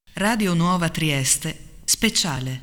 Radio Nuova Trieste, speciale.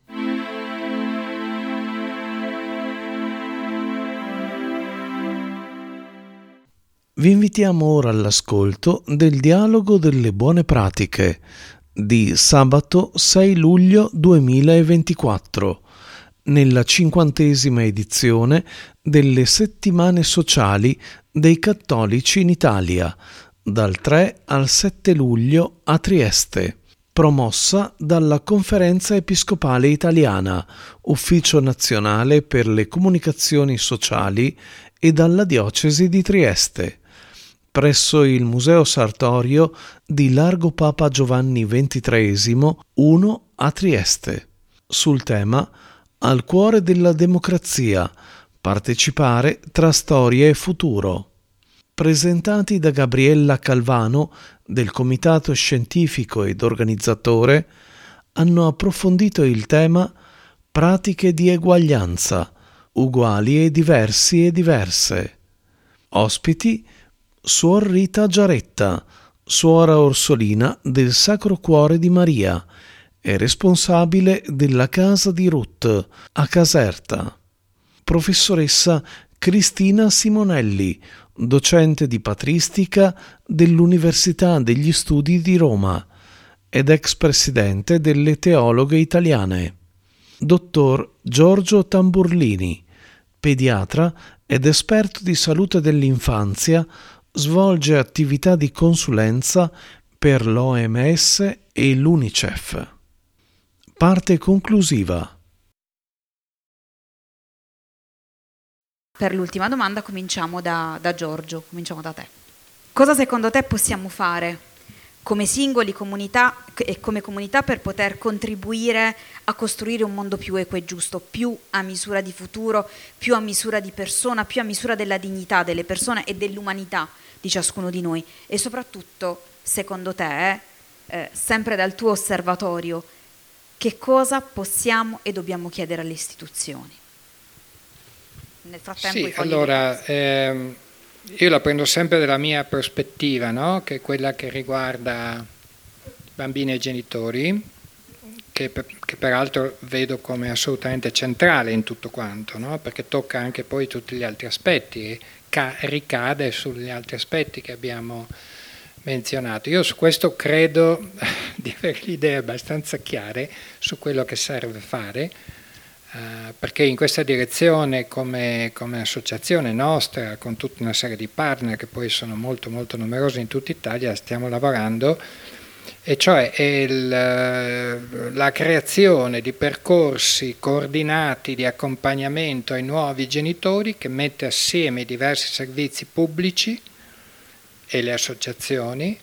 Vi invitiamo ora all'ascolto del Dialogo delle Buone Pratiche di sabato 6 luglio 2024, nella 50ª edizione delle Settimane Sociali dei Cattolici in Italia, dal 3 al 7 luglio a Trieste, promossa dalla Conferenza Episcopale Italiana, Ufficio Nazionale per le Comunicazioni Sociali e dalla Diocesi di Trieste, presso il Museo Sartorio di Largo Papa Giovanni XXIII 1 a Trieste, sul tema Al cuore della democrazia, partecipare tra storia e futuro. Presentati da Gabriella Calvano del Comitato Scientifico ed Organizzatore, hanno approfondito il tema Pratiche di eguaglianza, uguali e diversi e diverse. Ospiti: Suor Rita Giaretta, suora orsolina del Sacro Cuore di Maria e responsabile della Casa di Ruth a Caserta. Professoressa Cristina Simonelli, docente di patristica dell'Università degli Studi di Roma ed ex presidente delle Teologhe Italiane. Dottor Giorgio Tamburlini, pediatra ed esperto di salute dell'infanzia, svolge attività di consulenza per l'OMS e l'UNICEF. Parte conclusiva. Per l'ultima domanda cominciamo da Giorgio, cominciamo da te. Cosa secondo te possiamo fare come singoli, comunità e come comunità per poter contribuire a costruire un mondo più equo e giusto, più a misura di futuro, più a misura di persona, più a misura della dignità delle persone e dell'umanità di ciascuno di noi? E soprattutto, secondo te, sempre dal tuo osservatorio, che cosa possiamo e dobbiamo chiedere alle istituzioni? Nel frattempo io la prendo sempre dalla mia prospettiva, no? Che è quella che riguarda bambini e genitori, che peraltro vedo come assolutamente centrale in tutto quanto, no? Perché tocca anche poi tutti gli altri aspetti e ricade sugli altri aspetti che abbiamo menzionato. Io su questo credo di avere le idee abbastanza chiare su quello che serve fare, perché in questa direzione come associazione nostra, con tutta una serie di partner che poi sono molto molto numerosi in tutta Italia, stiamo lavorando, e cioè la creazione di percorsi coordinati di accompagnamento ai nuovi genitori, che mette assieme i diversi servizi pubblici e le associazioni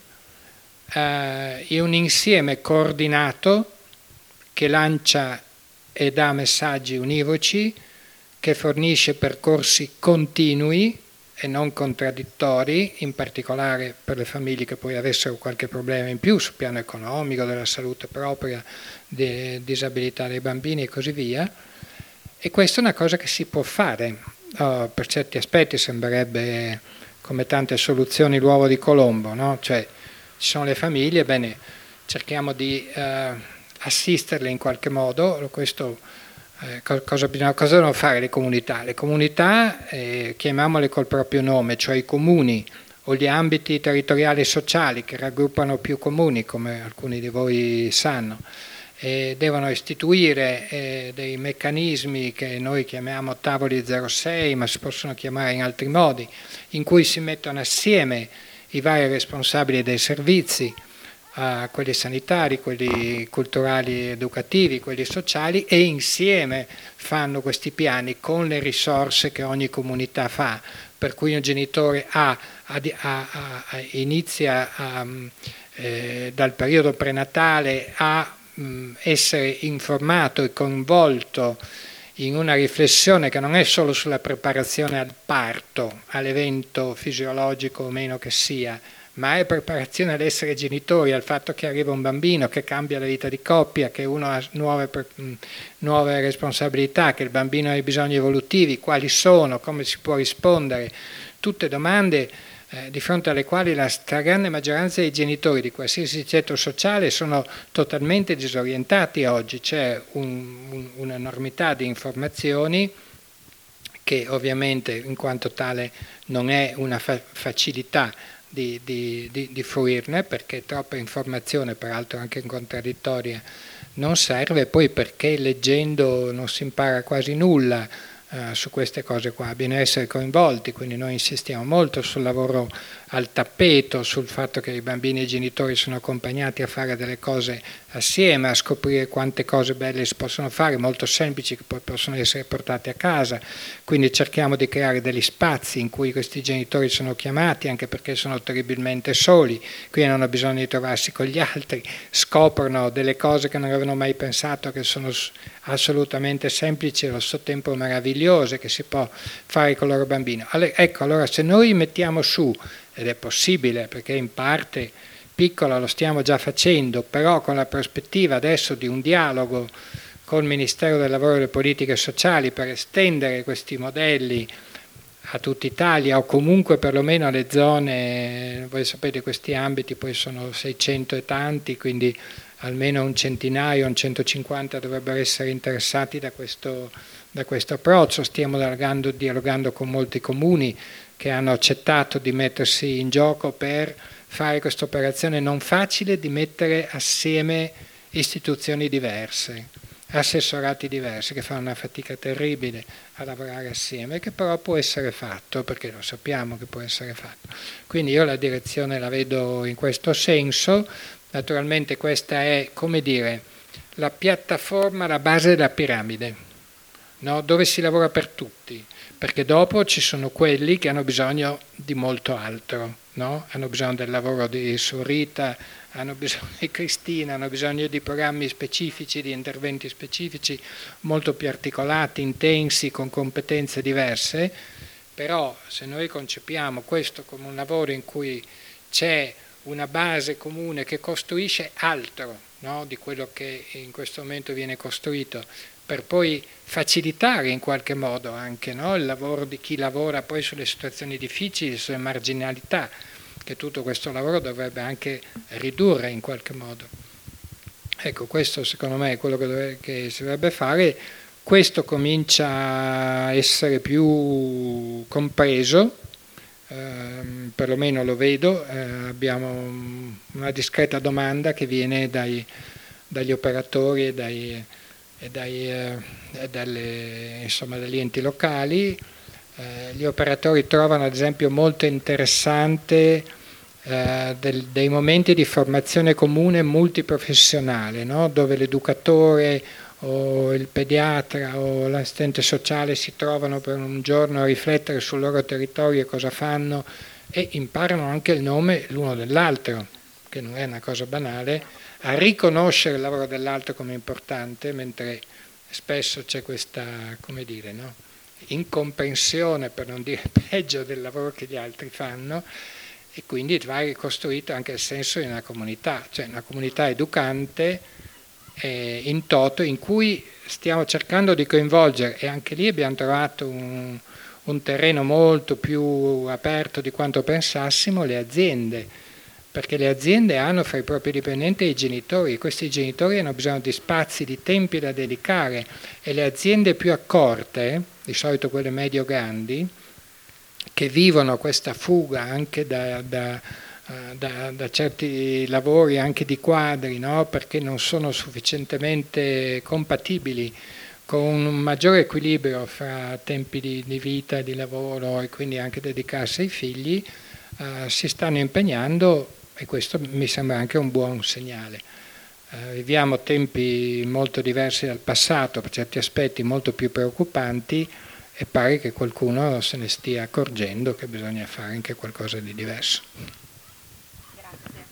in un insieme coordinato che lancia e dà messaggi univoci, che fornisce percorsi continui e non contraddittori, in particolare per le famiglie che poi avessero qualche problema in più sul piano economico, della salute propria, di disabilità dei bambini e così via. E questa è una cosa che si può fare. Per certi aspetti sembrerebbe, come tante soluzioni, l'uovo di Colombo, no? Cioè, ci sono le famiglie, bene, cerchiamo di assisterle in qualche modo. Questo, cosa devono fare le comunità? Le comunità, chiamiamole col proprio nome, cioè i comuni o gli ambiti territoriali e sociali che raggruppano più comuni, come alcuni di voi sanno, devono istituire dei meccanismi che noi chiamiamo tavoli 06, ma si possono chiamare in altri modi, in cui si mettono assieme i vari responsabili dei servizi, quelli sanitari, quelli culturali, educativi, quelli sociali, e insieme fanno questi piani con le risorse che ogni comunità fa, per cui un genitore inizia dal periodo prenatale a essere informato e coinvolto in una riflessione che non è solo sulla preparazione al parto, all'evento fisiologico o meno che sia, ma è preparazione ad essere genitori, al fatto che arriva un bambino, che cambia la vita di coppia, che uno ha nuove responsabilità, che il bambino ha i bisogni evolutivi, quali sono, come si può rispondere, tutte domande di fronte alle quali la stragrande maggioranza dei genitori di qualsiasi ceto sociale sono totalmente disorientati oggi. C'è un'enormità di informazioni che ovviamente in quanto tale non è una facilità di fruirne, perché troppa informazione, peraltro anche contraddittoria, non serve, poi perché leggendo non si impara quasi nulla su queste cose qua, bisogna essere coinvolti, quindi noi insistiamo molto sul lavoro al tappeto, sul fatto che i bambini e i genitori sono accompagnati a fare delle cose assieme, a scoprire quante cose belle si possono fare, molto semplici, che poi possono essere portate a casa, quindi cerchiamo di creare degli spazi in cui questi genitori sono chiamati, anche perché sono terribilmente soli, quindi non hanno bisogno di trovarsi con gli altri, scoprono delle cose che non avevano mai pensato, che sono assolutamente semplici e allo stesso tempo meravigliose, che si può fare con il loro bambino. Ecco, allora se noi mettiamo su, ed è possibile perché in parte piccola lo stiamo già facendo, però con la prospettiva adesso di un dialogo col Ministero del Lavoro e delle Politiche Sociali per estendere questi modelli a tutta Italia, o comunque perlomeno alle zone, voi sapete questi ambiti poi sono 600 e tanti, quindi almeno un centinaio, un 150 dovrebbero essere interessati da questo approccio. Stiamo dialogando con molti comuni che hanno accettato di mettersi in gioco per fare questa operazione non facile di mettere assieme istituzioni diverse, assessorati diversi, che fanno una fatica terribile a lavorare assieme, che però può essere fatto, perché lo sappiamo che può essere fatto. Quindi io la direzione la vedo in questo senso. Naturalmente questa è, come dire, la piattaforma, la base della piramide, no? Dove si lavora per tutti, perché dopo ci sono quelli che hanno bisogno di molto altro, no? Hanno bisogno del lavoro di Surita, hanno bisogno di Cristina, hanno bisogno di programmi specifici, di interventi specifici, molto più articolati, intensi, con competenze diverse, però se noi concepiamo questo come un lavoro in cui c'è una base comune che costruisce altro, no? Di quello che in questo momento viene costruito, per poi facilitare in qualche modo anche, no? Il lavoro di chi lavora poi sulle situazioni difficili, sulle marginalità, che tutto questo lavoro dovrebbe anche ridurre in qualche modo. Ecco, questo secondo me è quello che si dovrebbe fare. Questo comincia a essere più compreso, perlomeno lo vedo. Abbiamo una discreta domanda che viene dagli operatori e dagli enti locali. Gli operatori trovano ad esempio molto interessante dei momenti di formazione comune multiprofessionale, no? Dove l'educatore o il pediatra o l'assistente sociale si trovano per un giorno a riflettere sul loro territorio e cosa fanno, e imparano anche il nome l'uno dell'altro, che non è una cosa banale, a riconoscere il lavoro dell'altro come importante, mentre spesso c'è questa, come dire, no? Incomprensione, per non dire peggio, del lavoro che gli altri fanno, e quindi va ricostruito anche il senso di una comunità, cioè una comunità educante in toto, in cui stiamo cercando di coinvolgere, e anche lì abbiamo trovato un terreno molto più aperto di quanto pensassimo, le aziende, perché le aziende hanno fra i propri dipendenti i genitori, e questi genitori hanno bisogno di spazi, di tempi da dedicare, e le aziende più accorte, di solito quelle medio-grandi, che vivono questa fuga anche da certi lavori, anche di quadri, no? Perché non sono sufficientemente compatibili con un maggiore equilibrio fra tempi di vita e di lavoro, e quindi anche dedicarsi ai figli, si stanno impegnando, e questo mi sembra anche un buon segnale. Viviamo tempi molto diversi dal passato, per certi aspetti molto più preoccupanti, e pare che qualcuno se ne stia accorgendo che bisogna fare anche qualcosa di diverso. Grazie.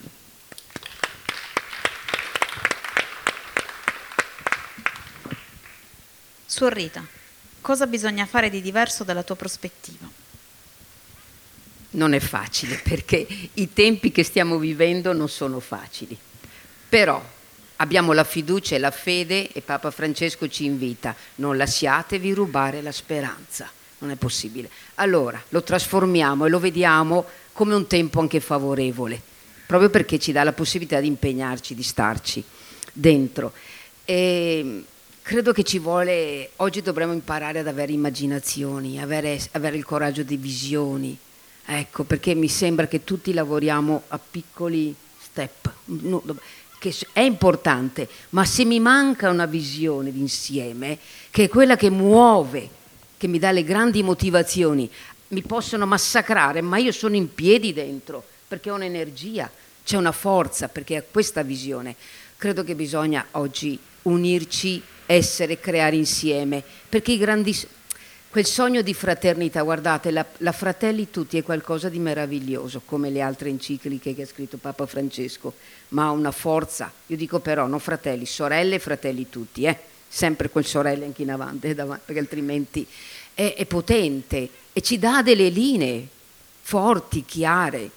Suor Rita, cosa bisogna fare di diverso dalla tua prospettiva? Non è facile, perché i tempi che stiamo vivendo non sono facili, però abbiamo la fiducia e la fede, e Papa Francesco ci invita: non lasciatevi rubare la speranza. Non è possibile. Allora lo trasformiamo e lo vediamo come un tempo anche favorevole, proprio perché ci dà la possibilità di impegnarci, di starci dentro. E credo che ci vuole, oggi dovremmo imparare ad avere immaginazioni, avere il coraggio di visioni, ecco, perché mi sembra che tutti lavoriamo a piccoli step, che è importante, ma se mi manca una visione d'insieme, che è quella che muove, che mi dà le grandi motivazioni, mi possono massacrare, ma io sono in piedi dentro, perché ho un'energia, c'è una forza, perché ho questa visione. Credo che bisogna oggi unirci, creare insieme, perché quel sogno di fraternità, guardate, la Fratelli Tutti è qualcosa di meraviglioso, come le altre encicliche che ha scritto Papa Francesco, ma ha una forza, io dico però, non fratelli, sorelle e fratelli tutti, sempre con sorelle anche in avanti, perché altrimenti è potente e ci dà delle linee forti, chiare,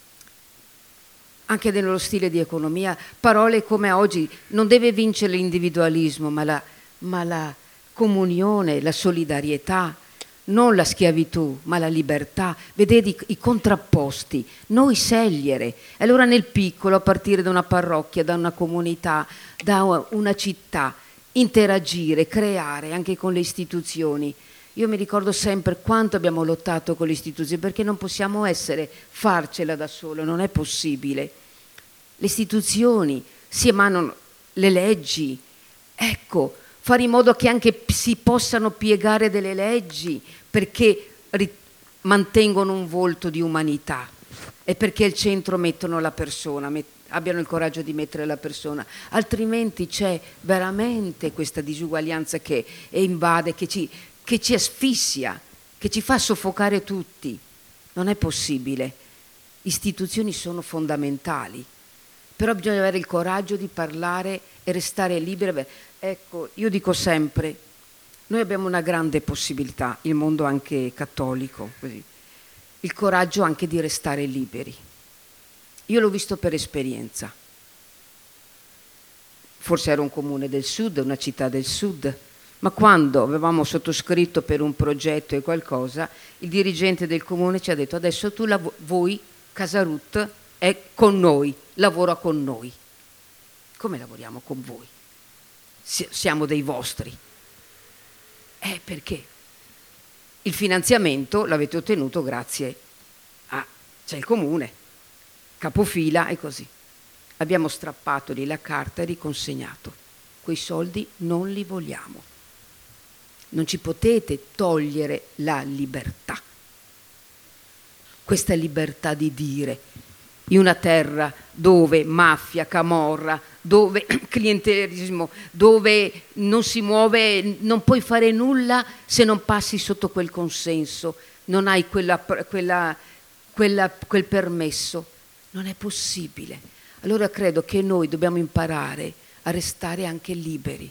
anche nello stile di economia, parole come oggi, non deve vincere l'individualismo, ma la comunione, la solidarietà, non la schiavitù, ma la libertà. Vedete i contrapposti, noi scegliere. Allora nel piccolo, a partire da una parrocchia, da una comunità, da una città, interagire, creare anche con le istituzioni. Io mi ricordo sempre quanto abbiamo lottato con le istituzioni, perché non possiamo farcela da solo, non è possibile. Le istituzioni si emanano le leggi, ecco, fare in modo che anche si possano piegare delle leggi perché mantengono un volto di umanità e perché al centro mettono la persona, abbiano il coraggio di mettere la persona, altrimenti c'è veramente questa disuguaglianza che invade, che ci asfissia, che ci fa soffocare tutti. Non è possibile. Istituzioni sono fondamentali, però bisogna avere il coraggio di parlare e restare liberi. Ecco, io dico sempre, noi abbiamo una grande possibilità, il mondo anche cattolico, così, il coraggio anche di restare liberi. Io l'ho visto per esperienza. Forse era un comune del sud, una città del sud, ma quando avevamo sottoscritto per un progetto e qualcosa, il dirigente del comune ci ha detto: adesso voi, Casarut, è con noi, lavora con noi. Come lavoriamo con voi? Siamo dei vostri. Perché il finanziamento l'avete ottenuto grazie c'è il comune, capofila e così. Abbiamo strappatogli la carta e riconsegnato. Quei soldi non li vogliamo. Non ci potete togliere la libertà. Questa libertà di dire, in una terra dove mafia, camorra, dove clientelismo, dove non si muove, non puoi fare nulla se non passi sotto quel consenso, non hai quel permesso, non è possibile. Allora credo che noi dobbiamo imparare a restare anche liberi.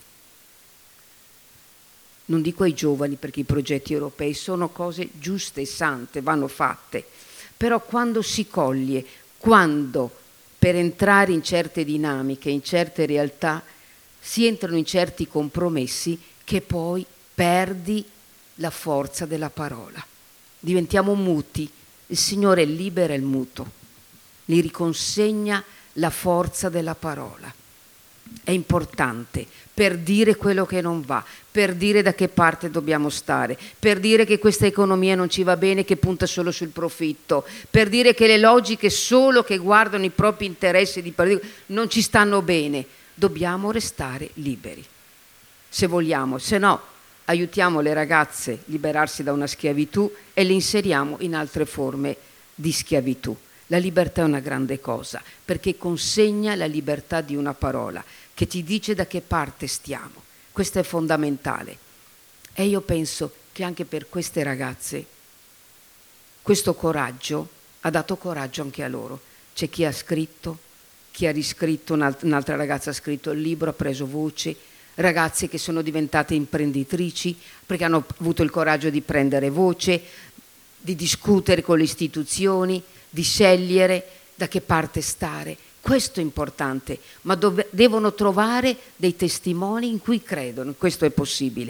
Non dico ai giovani, perché i progetti europei sono cose giuste e sante, vanno fatte, però quando si coglie, quando per entrare in certe dinamiche, in certe realtà, si entrano in certi compromessi, che poi perdi la forza della parola. Diventiamo muti. Il Signore libera il muto, gli riconsegna la forza della parola. È importante per dire quello che non va, per dire da che parte dobbiamo stare, per dire che questa economia non ci va bene, che punta solo sul profitto, per dire che le logiche solo che guardano i propri interessi di partito non ci stanno bene. Dobbiamo restare liberi, se vogliamo, se no aiutiamo le ragazze a liberarsi da una schiavitù e le inseriamo in altre forme di schiavitù. La libertà è una grande cosa, perché consegna la libertà di una parola che ti dice da che parte stiamo. Questo è fondamentale. E io penso che anche per queste ragazze questo coraggio ha dato coraggio anche a loro. C'è chi ha scritto, chi ha riscritto, un'altra ragazza ha scritto il libro, ha preso voce, ragazze che sono diventate imprenditrici perché hanno avuto il coraggio di prendere voce, di discutere con le istituzioni, di scegliere da che parte stare. Questo è importante, ma devono trovare dei testimoni in cui credono, questo è possibile.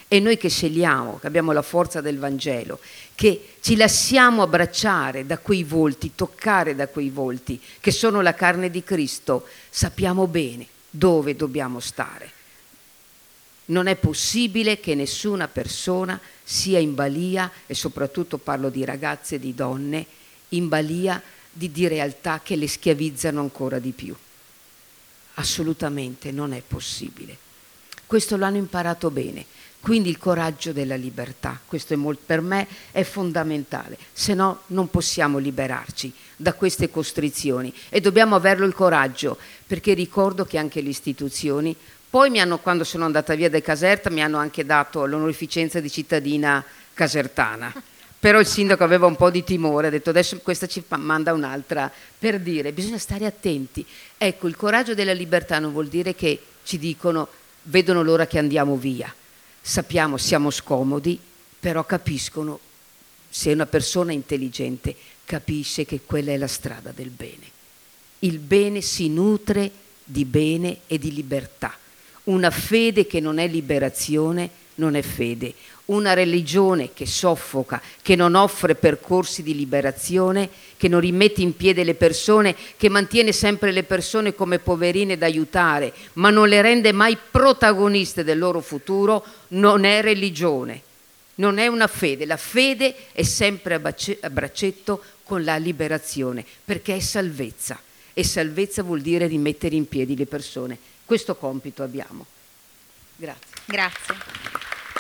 E noi che scegliamo, che abbiamo la forza del Vangelo, che ci lasciamo abbracciare da quei volti, toccare da quei volti, che sono la carne di Cristo, sappiamo bene dove dobbiamo stare. Non è possibile che nessuna persona sia in balia, e soprattutto parlo di ragazze e di donne, in balia di realtà che le schiavizzano ancora di più. Assolutamente non è possibile. Questo l'hanno imparato bene. Quindi il coraggio della libertà, questo per me è fondamentale, se no non possiamo liberarci da queste costrizioni e dobbiamo averlo il coraggio, perché ricordo che anche le istituzioni, poi quando sono andata via da Caserta mi hanno anche dato l'onorificenza di cittadina casertana, però il sindaco aveva un po' di timore, ha detto adesso questa ci manda un'altra, per dire bisogna stare attenti. Ecco, il coraggio della libertà non vuol dire che ci dicono vedono l'ora che andiamo via. Sappiamo, siamo scomodi, però capiscono, se una persona intelligente capisce che quella è la strada del bene. Il bene si nutre di bene e di libertà. Una fede che non è liberazione non è fede. Una religione che soffoca, che non offre percorsi di liberazione, che non rimette in piedi le persone, che mantiene sempre le persone come poverine da aiutare, ma non le rende mai protagoniste del loro futuro, non è religione, non è una fede. La fede è sempre a braccetto con la liberazione, perché è salvezza, e salvezza vuol dire rimettere in piedi le persone. Questo compito abbiamo. Grazie. Grazie.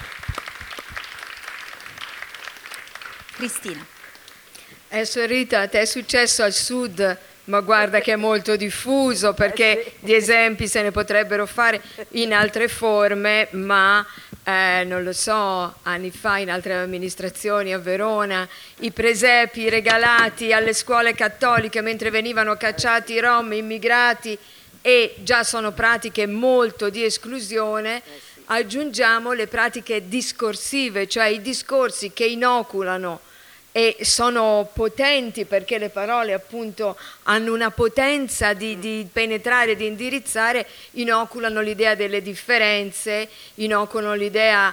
Cristina. Rita, a te è successo al sud, ma guarda che è molto diffuso, perché di esempi se ne potrebbero fare in altre forme, ma non lo so, anni fa in altre amministrazioni a Verona, i presepi regalati alle scuole cattoliche mentre venivano cacciati i rom, immigrati, e già sono pratiche molto di esclusione. Aggiungiamo le pratiche discorsive, cioè i discorsi che inoculano e sono potenti, perché le parole appunto hanno una potenza di penetrare, di indirizzare, inoculano l'idea delle differenze, inoculano l'idea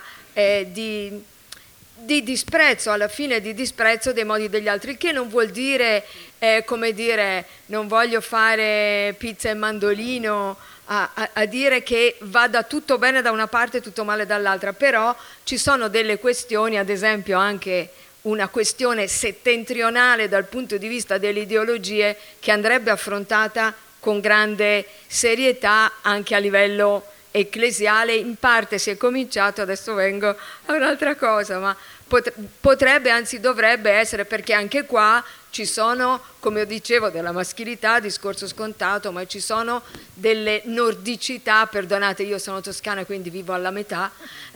di disprezzo, alla fine di disprezzo dei modi degli altri, il che non vuol dire, come dire, non voglio fare pizza e mandolino, a dire che vada tutto bene da una parte e tutto male dall'altra, però ci sono delle questioni, ad esempio anche una questione settentrionale dal punto di vista delle ideologie, che andrebbe affrontata con grande serietà anche a livello ecclesiale. In parte si è cominciato, adesso vengo a un'altra cosa, ma potrebbe, anzi dovrebbe essere, perché anche qua ci sono, come io dicevo, della maschilità, discorso scontato, ma ci sono delle nordicità, perdonate, io sono toscana quindi vivo alla metà,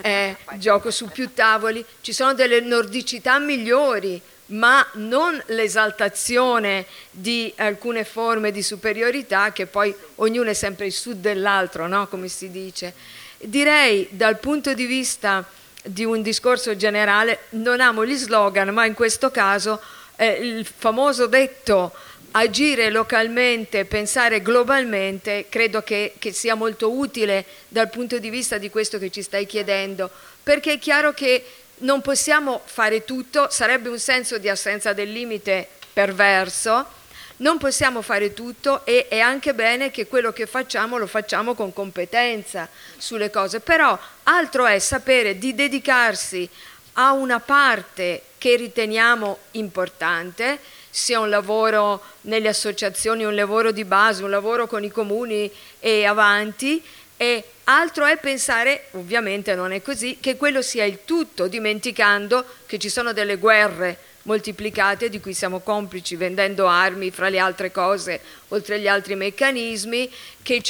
gioco su più tavoli, ci sono delle nordicità migliori, ma non l'esaltazione di alcune forme di superiorità, che poi ognuno è sempre il sud dell'altro, no? Come si dice. Direi, dal punto di vista di un discorso generale, non amo gli slogan, ma in questo caso il famoso detto agire localmente, pensare globalmente, credo che sia molto utile dal punto di vista di questo che ci stai chiedendo, perché è chiaro che non possiamo fare tutto, sarebbe un senso di assenza del limite perverso, non possiamo fare tutto, e è anche bene che quello che facciamo lo facciamo con competenza sulle cose, però altro è sapere di dedicarsi a una parte che riteniamo importante, sia un lavoro nelle associazioni, un lavoro di base, un lavoro con i comuni e avanti, e altro è pensare, ovviamente non è così, che quello sia il tutto, dimenticando che ci sono delle guerre moltiplicate di cui siamo complici vendendo armi, fra le altre cose, oltre agli altri meccanismi, che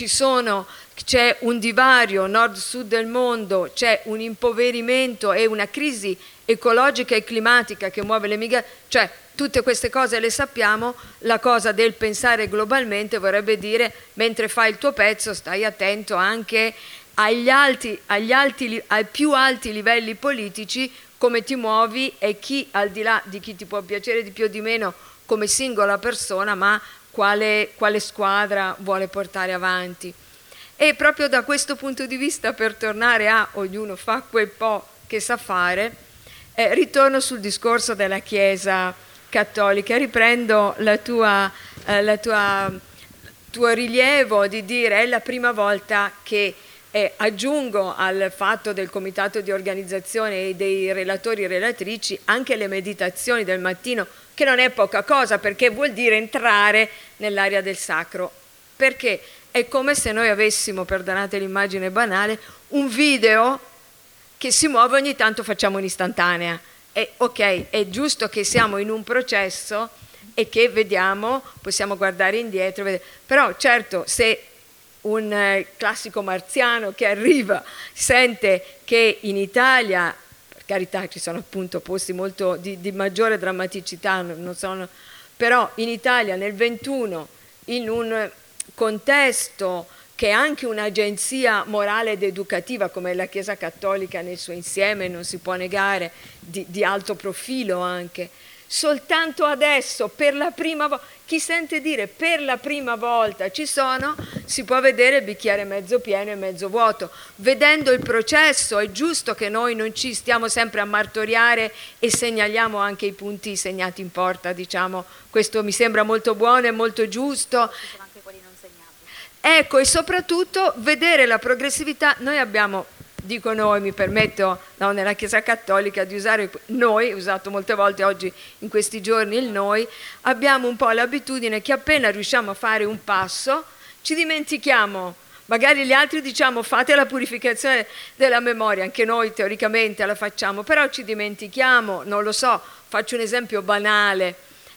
c'è un divario nord-sud del mondo, c'è un impoverimento e una crisi ecologica e climatica che muove le migrazioni, cioè tutte queste cose le sappiamo. La cosa del pensare globalmente vorrebbe dire, mentre fai il tuo pezzo stai attento anche ai più alti livelli politici, come ti muovi e chi, al di là di chi ti può piacere di più o di meno come singola persona, ma quale squadra vuole portare avanti. E proprio da questo punto di vista, per tornare a ognuno fa quel po' che sa fare. Ritorno sul discorso della Chiesa cattolica, riprendo tuo rilievo di dire è la prima volta che aggiungo al fatto del comitato di organizzazione e dei relatori e relatrici anche le meditazioni del mattino, che non è poca cosa, perché vuol dire entrare nell'area del sacro, perché è come se noi avessimo, perdonate l'immagine banale, un video che si muove, ogni tanto facciamo un'istantanea. Ok, è giusto che siamo in un processo e che vediamo, possiamo guardare indietro, però certo se un classico marziano che arriva sente che in Italia, per carità ci sono appunto posti molto di maggiore drammaticità, però in Italia nel 21, in un contesto che è anche un'agenzia morale ed educativa come la Chiesa Cattolica nel suo insieme, non si può negare, di alto profilo anche, soltanto adesso, per la prima volta, chi sente dire per la prima volta ci sono, si può vedere il bicchiere mezzo pieno e mezzo vuoto. Vedendo il processo è giusto che noi non ci stiamo sempre a martoriare e segnaliamo anche i punti segnati in porta, diciamo, questo mi sembra molto buono e molto giusto. Ecco, e soprattutto vedere la progressività. Noi abbiamo, dico noi, mi permetto nella Chiesa Cattolica di usare noi, usato molte volte oggi in questi giorni il noi, abbiamo un po' l'abitudine che appena riusciamo a fare un passo ci dimentichiamo, magari gli altri diciamo fate la purificazione della memoria, anche noi teoricamente la facciamo, però ci dimentichiamo, non lo so, faccio un esempio banale,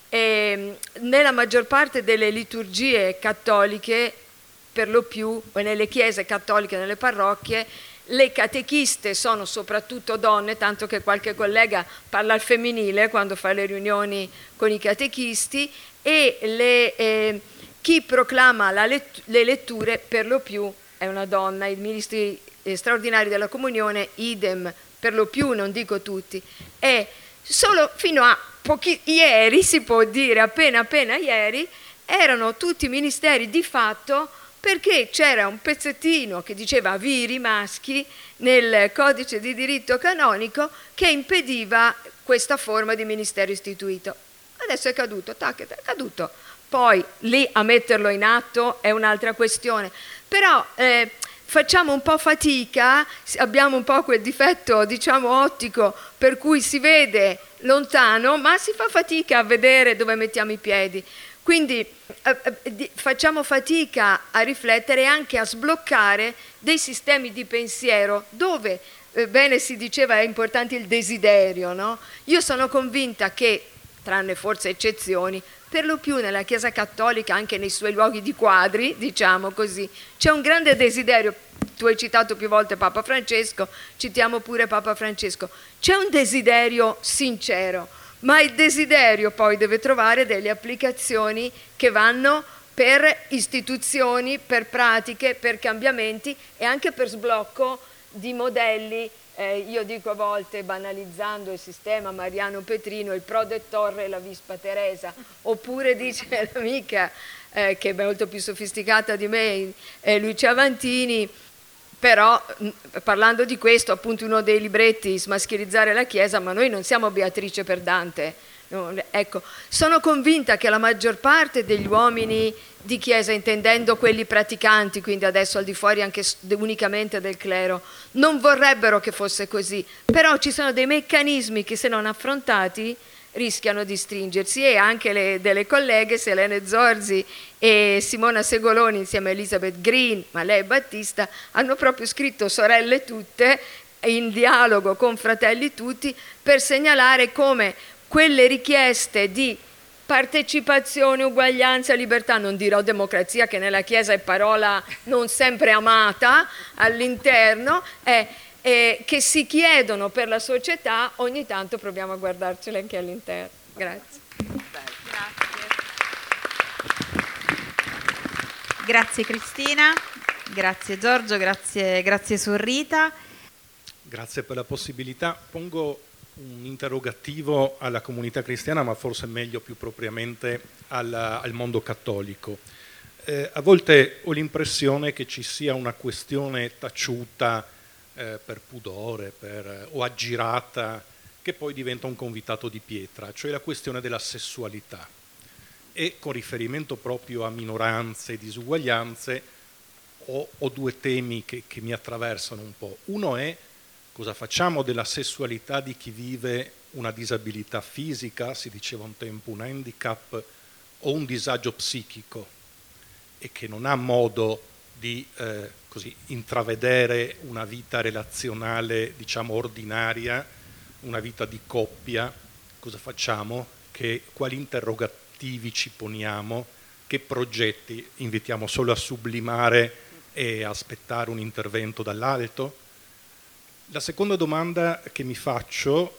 nella maggior parte delle liturgie cattoliche, per lo più, o nelle chiese cattoliche, nelle parrocchie, le catechiste sono soprattutto donne, tanto che qualche collega parla al femminile quando fa le riunioni con i catechisti, e chi proclama le letture per lo più è una donna, i ministri straordinari della comunione idem, per lo più, non dico tutti, e solo fino a ieri, si può dire appena ieri, erano tutti ministeri di fatto, perché c'era un pezzettino che diceva viri maschi nel codice di diritto canonico che impediva questa forma di ministero istituito. Adesso è caduto, tac, è caduto. Poi lì a metterlo in atto è un'altra questione. Però facciamo un po' fatica, abbiamo un po' quel difetto, diciamo, ottico, per cui si vede lontano, ma si fa fatica a vedere dove mettiamo i piedi. Quindi facciamo fatica a riflettere e anche a sbloccare dei sistemi di pensiero dove, bene si diceva, è importante il desiderio, no? Io sono convinta che, tranne forse eccezioni, per lo più nella Chiesa Cattolica, anche nei suoi luoghi di quadri, diciamo così, c'è un grande desiderio. Tu hai citato più volte Papa Francesco, citiamo pure Papa Francesco. C'è un desiderio sincero, ma il desiderio poi deve trovare delle applicazioni che vanno per istituzioni, per pratiche, per cambiamenti e anche per sblocco di modelli. Io dico a volte, banalizzando il sistema Mariano Petrino, il Prode Torre e la Vispa Teresa, oppure dice l'amica che è molto più sofisticata di me, Lucia Avantini. Però parlando di questo, appunto, uno dei libretti, Smascherizzare la Chiesa, ma noi non siamo Beatrice per Dante. No, ecco, sono convinta che la maggior parte degli uomini di Chiesa, intendendo quelli praticanti, quindi adesso al di fuori anche unicamente del clero, non vorrebbero che fosse così, però ci sono dei meccanismi che se non affrontati rischiano di stringersi, e anche delle colleghe Selene Zorzi e Simona Segoloni insieme a Elizabeth Green, ma lei e Battista hanno proprio scritto Sorelle tutte in dialogo con Fratelli tutti per segnalare come quelle richieste di partecipazione, uguaglianza, libertà, non dirò democrazia che nella Chiesa è parola non sempre amata all'interno, che si chiedono per la società, ogni tanto proviamo a guardarcele anche all'interno. Grazie. Grazie Cristina, grazie Giorgio, grazie Sorrita. Grazie per la possibilità. Pongo un interrogativo alla comunità cristiana, ma forse meglio più propriamente al mondo cattolico. A volte ho l'impressione che ci sia una questione taciuta per pudore o aggirata, che poi diventa un convitato di pietra, cioè la questione della sessualità. E con riferimento proprio a minoranze e disuguaglianze ho due temi che mi attraversano un po'. Uno è: cosa facciamo della sessualità di chi vive una disabilità fisica, si diceva un tempo un handicap, o un disagio psichico, e che non ha modo di così intravedere una vita relazionale, diciamo, ordinaria, una vita di coppia. Cosa facciamo? Quali interrogativi ci poniamo? Che progetti invitiamo solo a sublimare e aspettare un intervento dall'alto? La seconda domanda che mi faccio,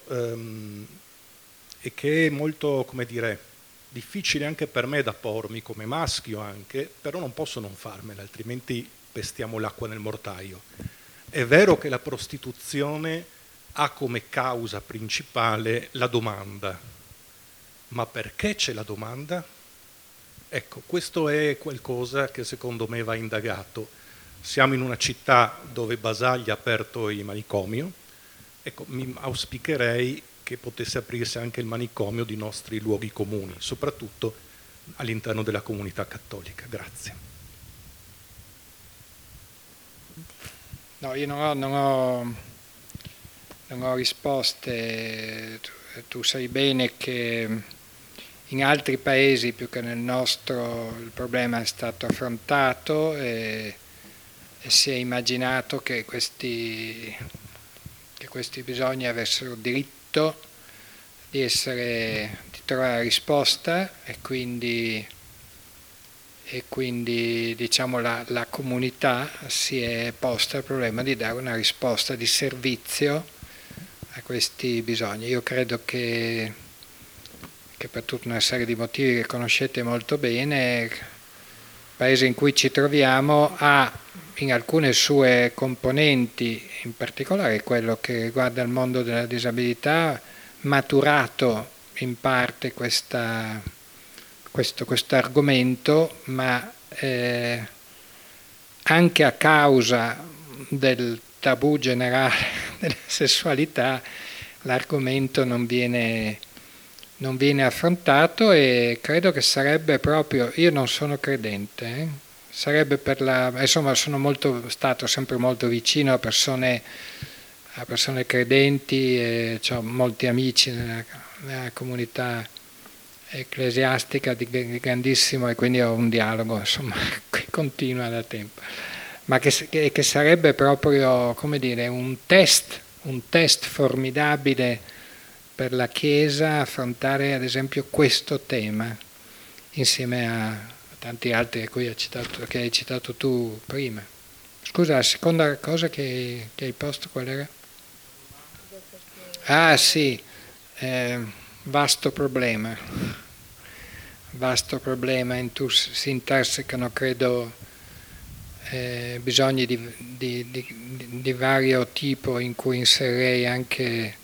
e che è molto, come dire, difficile anche per me da pormi come maschio anche, però non posso non farmela, altrimenti pestiamo l'acqua nel mortaio. È vero che la prostituzione ha come causa principale la domanda, ma perché c'è la domanda? Ecco, questo è qualcosa che secondo me va indagato. Siamo in una città dove Basaglia ha aperto il manicomio, ecco, mi auspicherei che potesse aprirsi anche il manicomio di nostri luoghi comuni, soprattutto all'interno della comunità cattolica. Grazie. No, io non ho risposte. Tu sai bene che in altri paesi più che nel nostro il problema è stato affrontato e si è immaginato che questi bisogni avessero diritto di trovare risposta, e quindi diciamo la comunità si è posta il problema di dare una risposta di servizio a questi bisogni. Io credo che per tutta una serie di motivi che conoscete molto bene, il paese in cui ci troviamo ha in alcune sue componenti, in particolare quello che riguarda il mondo della disabilità, maturato in parte questo argomento, ma anche a causa del tabù generale della sessualità l'argomento non viene affrontato, e credo che sarebbe proprio, io non sono credente, sarebbe insomma sono stato sempre molto vicino a persone credenti, e ho molti amici nella comunità ecclesiastica di grandissimo, e quindi ho un dialogo insomma che continua da tempo, ma che sarebbe proprio, come dire, un test formidabile per la Chiesa affrontare ad esempio questo tema insieme a tanti altri che hai citato tu prima. Scusa, la seconda cosa che hai posto qual era? Ah sì, vasto problema in cui si intersecano, credo, bisogni di vario tipo, in cui inserirei anche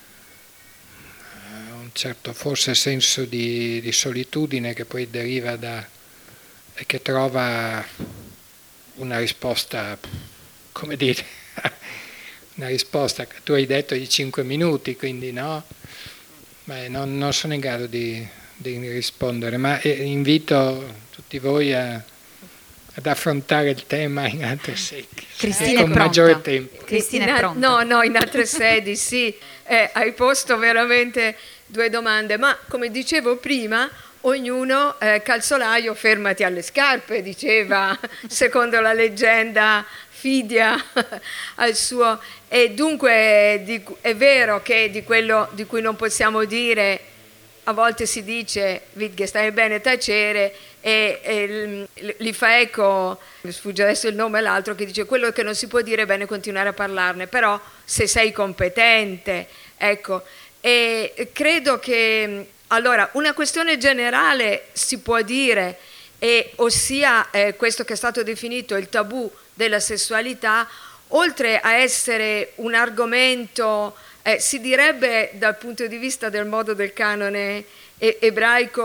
un certo forse senso di solitudine che poi deriva e che trova una risposta, come dire, una risposta che tu hai detto di 5 minuti, quindi no, non sono in grado di rispondere, ma invito tutti voi ad affrontare il tema in altre sedi. Cristina con maggiore tempo. Cristina è pronta. No, in altre sedi sì, hai posto veramente 2 domande, ma come dicevo prima, ognuno, calzolaio, fermati alle scarpe, diceva, secondo la leggenda Fidia al suo, e dunque è vero che di quello di cui non possiamo dire, a volte si dice che stai bene tacere, e li fa eco, mi sfugge adesso il nome, l'altro che dice quello che non si può dire è bene continuare a parlarne, però se sei competente, ecco. E credo che allora una questione generale si può dire, ossia questo che è stato definito il tabù della sessualità, oltre a essere un argomento, si direbbe dal punto di vista del modo del canone ebraico,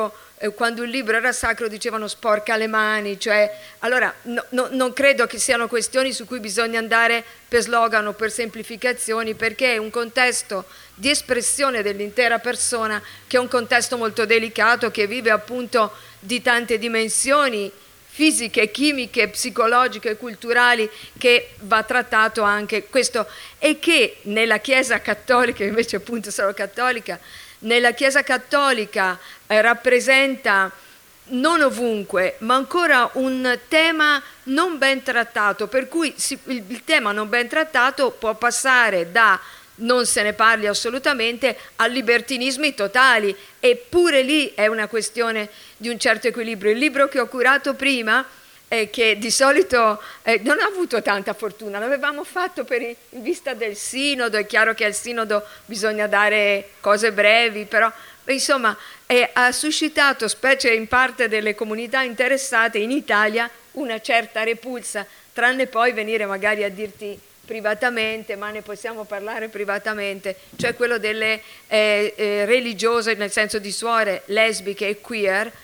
quando il libro era sacro dicevano sporca le mani, cioè, allora non credo che siano questioni su cui bisogna andare per slogan o per semplificazioni, perché è un contesto di espressione dell'intera persona che è un contesto molto delicato, che vive appunto di tante dimensioni fisiche, chimiche, psicologiche, culturali, che va trattato anche questo, e che nella Chiesa cattolica, invece appunto sono cattolica, nella Chiesa cattolica rappresenta non ovunque, ma ancora un tema non ben trattato, per cui il tema non ben trattato può passare da non se ne parli assolutamente a libertinismi totali, eppure lì è una questione di un certo equilibrio. Il libro che ho curato prima, che di solito non ha avuto tanta fortuna, l'avevamo fatto in vista del sinodo, è chiaro che al sinodo bisogna dare cose brevi, però insomma ha suscitato, specie in parte delle comunità interessate in Italia, una certa repulsa, tranne poi venire magari a dirti privatamente, ma ne possiamo parlare privatamente, cioè quello delle religiose, nel senso di suore lesbiche e queer,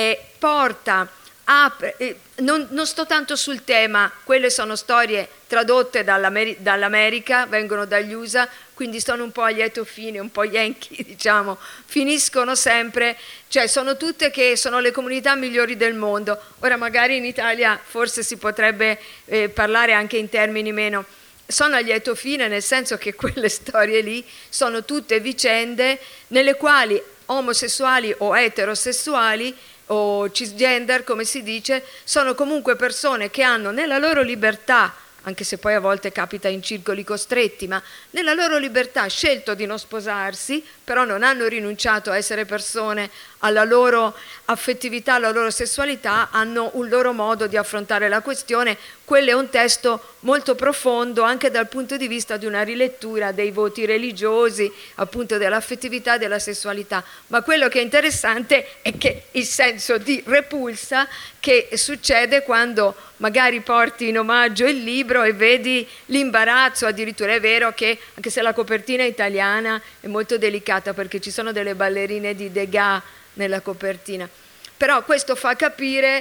non sto tanto sul tema, quelle sono storie tradotte dall'America, vengono dagli USA, quindi sono un po' a lieto fine, un po' yankee, diciamo, finiscono sempre, cioè sono tutte che sono le comunità migliori del mondo. Ora magari in Italia forse si potrebbe parlare anche in termini meno, sono a lieto fine, nel senso che quelle storie lì sono tutte vicende nelle quali omosessuali o eterosessuali o cisgender, come si dice, sono comunque persone che hanno nella loro libertà, anche se poi a volte capita in circoli costretti, ma nella loro libertà scelto di non sposarsi, però non hanno rinunciato a essere persone, alla loro affettività, alla loro sessualità, hanno un loro modo di affrontare la questione. Quello è un testo molto profondo anche dal punto di vista di una rilettura dei voti religiosi, appunto dell'affettività e della sessualità. Ma quello che è interessante è che il senso di repulsa che succede quando magari porti in omaggio il libro e vedi l'imbarazzo, addirittura è vero che anche se la copertina è italiana è molto delicata perché ci sono delle ballerine di Degas nella copertina, però questo fa capire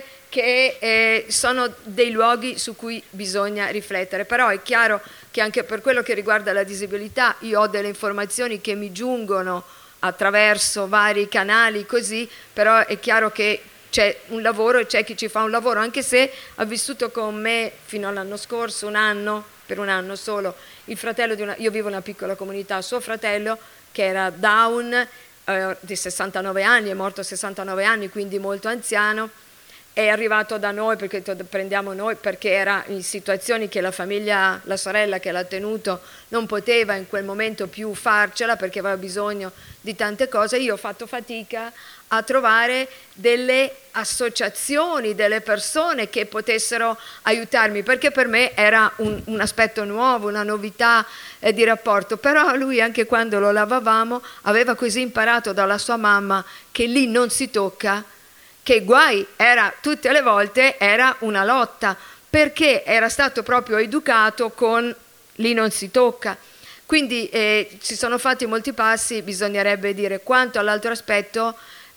che sono dei luoghi su cui bisogna riflettere. Però è chiaro che anche per quello che riguarda la disabilità io ho delle informazioni che mi giungono attraverso vari canali così, però è chiaro che c'è un lavoro e c'è chi ci fa un lavoro, anche se ha vissuto con me fino all'anno scorso per un anno solo, il fratello io vivo in una piccola comunità, suo fratello che era Down, di 69 anni, è morto a 69 anni, quindi molto anziano, è arrivato da noi perché prendiamo noi, perché era in situazioni che la famiglia, la sorella che l'ha tenuto non poteva in quel momento più farcela perché aveva bisogno di tante cose. Io ho fatto fatica a trovare delle associazioni, delle persone che potessero aiutarmi, perché per me era un aspetto nuovo, una novità di rapporto. Però lui, anche quando lo lavavamo, aveva così imparato dalla sua mamma che lì non si tocca, che guai, tutte le volte era una lotta, perché era stato proprio educato con lì non si tocca. Quindi ci sono fatti molti passi, bisognerebbe dire. Quanto all'altro aspetto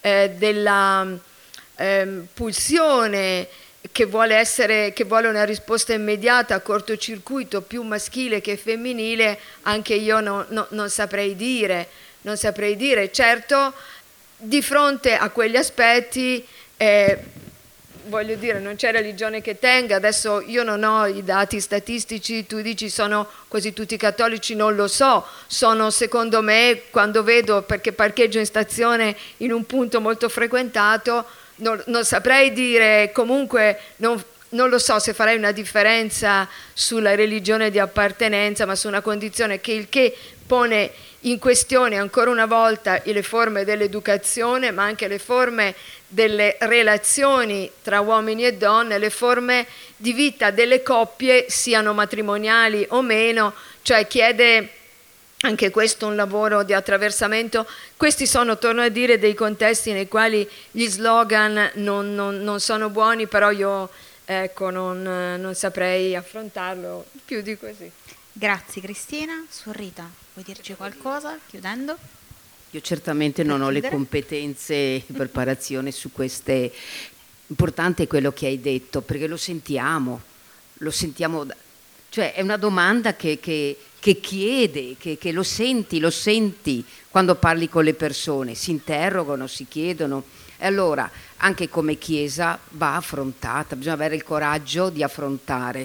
della pulsione che vuole una risposta immediata a cortocircuito, più maschile che femminile, anche io non saprei dire. Certo, di fronte a quegli aspetti voglio dire, non c'è religione che tenga. Adesso io non ho i dati statistici, tu dici sono quasi tutti cattolici, non lo so, sono, secondo me, quando vedo, perché parcheggio in stazione in un punto molto frequentato, non saprei dire, comunque non lo so se farei una differenza sulla religione di appartenenza, ma su una condizione che pone in questione ancora una volta le forme dell'educazione, ma anche le forme delle relazioni tra uomini e donne, le forme di vita delle coppie, siano matrimoniali o meno, cioè chiede anche questo un lavoro di attraversamento. Questi sono, torno a dire, dei contesti nei quali gli slogan non sono buoni, però io non saprei affrontarlo più di così. Grazie Cristina. Su Rita, vuoi dirci qualcosa chiudendo? Io certamente non ho le competenze di preparazione su queste. Importante è quello che hai detto, perché lo sentiamo, cioè è una domanda che chiede, che lo senti quando parli con le persone, si interrogano, si chiedono. E allora anche come Chiesa va affrontata, bisogna avere il coraggio di affrontare.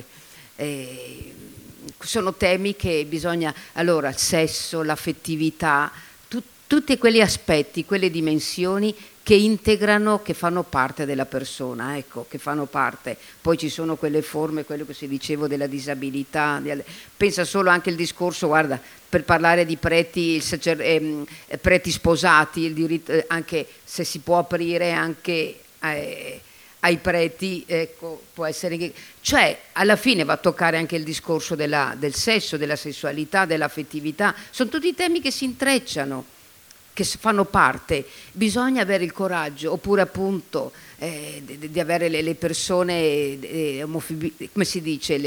Sono temi che bisogna, allora il sesso, l'affettività, tutti quegli aspetti, quelle dimensioni che integrano, che fanno parte della persona, ecco, che fanno parte. Poi ci sono quelle forme, quello che si dicevo della disabilità, pensa solo anche il discorso, guarda, per parlare di preti sposati, il diritto, anche se si può aprire anche ai preti, ecco, può essere che, cioè alla fine va a toccare anche il discorso del sesso, della sessualità, dell'affettività, sono tutti temi che si intrecciano, che fanno parte. Bisogna avere il coraggio, oppure appunto di avere le persone come si dice,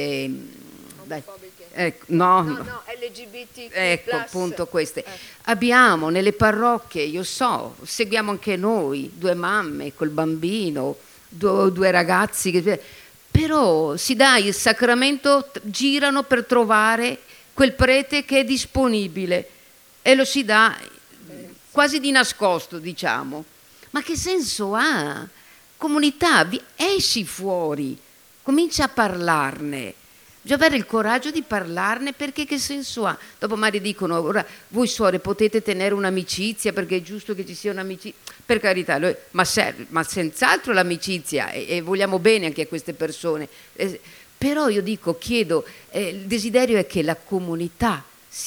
no, LGBT+. Ecco, appunto queste. Abbiamo nelle parrocchie, io so, seguiamo anche noi, 2 mamme col bambino, due ragazzi, però si dà il sacramento, girano per trovare quel prete che è disponibile e lo si dà quasi di nascosto, diciamo. Ma che senso ha? Comunità, esci fuori, comincia a parlarne. Bisogna avere il coraggio di parlarne, perché che senso ha? Dopo magari dicono, ora voi suore potete tenere un'amicizia perché è giusto che ci sia un'amicizia. Per carità, ma senz'altro l'amicizia, e vogliamo bene anche a queste persone. Però io chiedo, il desiderio è che la comunità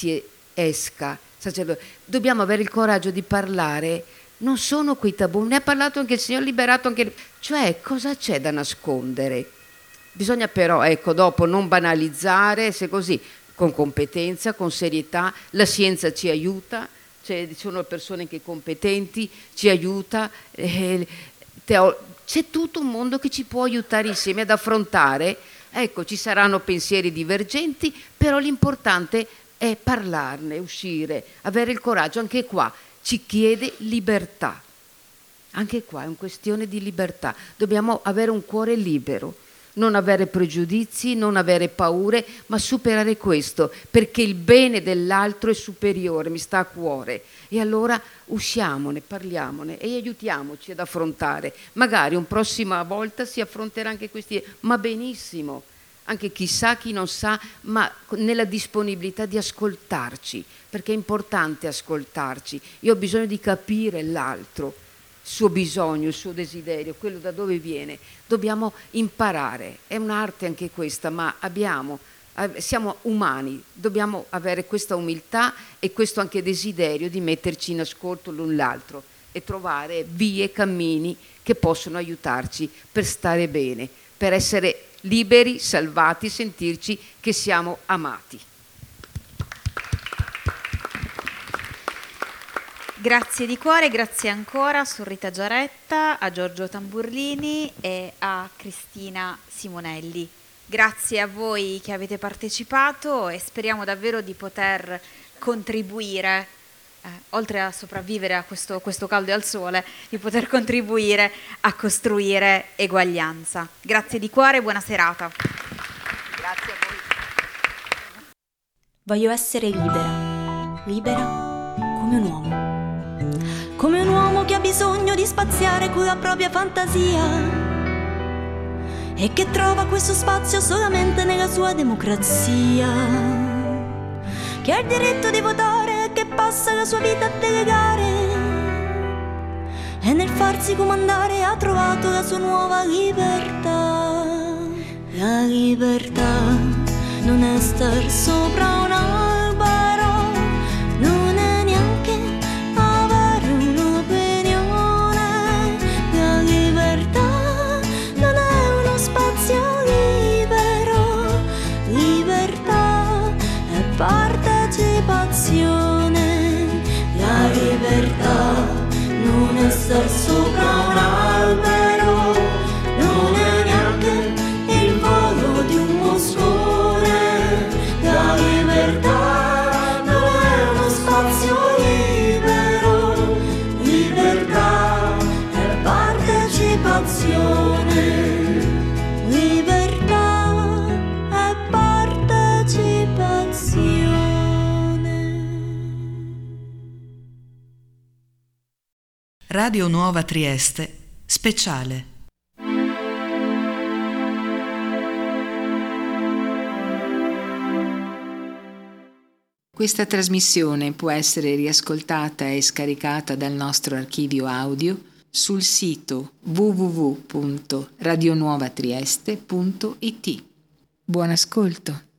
esca. Dobbiamo avere il coraggio di parlare, non sono quei tabù, ne ha parlato anche il Signore, liberato anche, cioè cosa c'è da nascondere? Bisogna però, ecco, dopo non banalizzare, se così, con competenza, con serietà, la scienza ci aiuta, cioè, sono persone che competenti, ci aiuta, c'è tutto un mondo che ci può aiutare insieme ad affrontare, ecco, ci saranno pensieri divergenti, però l'importante è parlarne, uscire, avere il coraggio. Anche qua ci chiede libertà, anche qua è una questione di libertà, dobbiamo avere un cuore libero, non avere pregiudizi, non avere paure, ma superare questo, perché il bene dell'altro è superiore, mi sta a cuore, e allora usciamone, parliamone e aiutiamoci ad affrontare. Magari una prossima volta si affronterà anche questi, ma benissimo, anche chi sa, chi non sa, ma nella disponibilità di ascoltarci, perché è importante ascoltarci. Io ho bisogno di capire l'altro, il suo bisogno, il suo desiderio, quello da dove viene. Dobbiamo imparare, è un'arte anche questa, ma siamo umani, dobbiamo avere questa umiltà e questo anche desiderio di metterci in ascolto l'un l'altro e trovare vie, cammini che possono aiutarci per stare bene, per essere liberi, salvati, sentirci che siamo amati. Grazie di cuore, grazie ancora a Sorrita Giaretta, a Giorgio Tamburlini e a Cristina Simonelli. Grazie a voi che avete partecipato e speriamo davvero di poter contribuire, oltre a sopravvivere a questo caldo e al sole, di poter contribuire a costruire eguaglianza. Grazie di cuore, buona serata. Grazie a voi. Voglio essere libera, libera come un uomo. Come un uomo che ha bisogno di spaziare con la propria fantasia e che trova questo spazio solamente nella sua democrazia, che ha il diritto di votare e che passa la sua vita a delegare, e nel farsi comandare ha trovato la sua nuova libertà. La libertà non è star sopra un albero, non è neanche avere un'opinione. La libertà non è uno spazio libero, libertà è partecipazione. La libertà non è star sopra un albero, non è neanche il volo di un moscone. La libertà non è uno spazio libero, Radio Nuova Trieste, speciale. Questa trasmissione può essere riascoltata e scaricata dal nostro archivio audio sul sito www.radionuovatrieste.it. Buon ascolto.